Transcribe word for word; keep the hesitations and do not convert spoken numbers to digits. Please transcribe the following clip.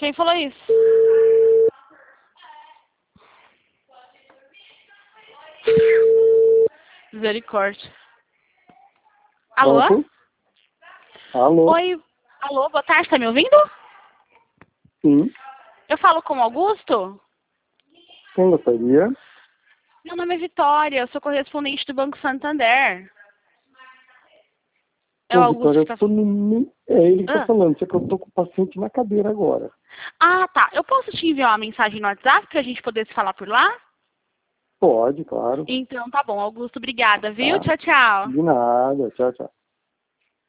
Quem falou isso? Misericórdia. Alô? Pronto? Alô? Oi. Alô, boa tarde, tá me ouvindo? Sim. Eu falo com o Augusto? Quem gostaria? Meu nome é Vitória, eu sou correspondente do Banco Santander. É o Ô, Augusto Vitória, que eu tá... tô no... me- É ele que tá Ah. falando, só que eu tô com o paciente na cadeira agora. ah, tá. Eu posso te enviar uma mensagem no WhatsApp pra gente poder se falar por lá? Pode, claro. Então tá bom, Augusto, obrigada, viu? Tá. Tchau, tchau. De nada. Tchau, tchau.